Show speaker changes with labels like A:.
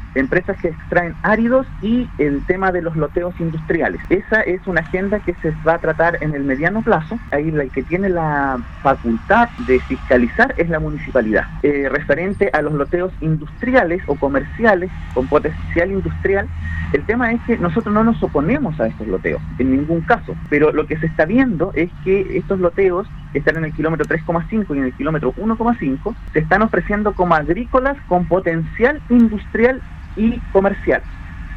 A: empresas que extraen áridos y el tema de los loteos industriales. Esa es una agenda que se va a tratar en el mediano plazo. Ahí la que tiene la facultad de fiscalizar es la municipalidad. Referente a los loteos industriales o comerciales con potencial industrial, el tema es que nosotros no nos oponemos a estos loteos, en ningún caso, pero lo que se está viendo es que estos loteos que están en el kilómetro 3,5 y en el kilómetro 1,5 se están ofreciendo como agrícolas con potencial industrial y comercial.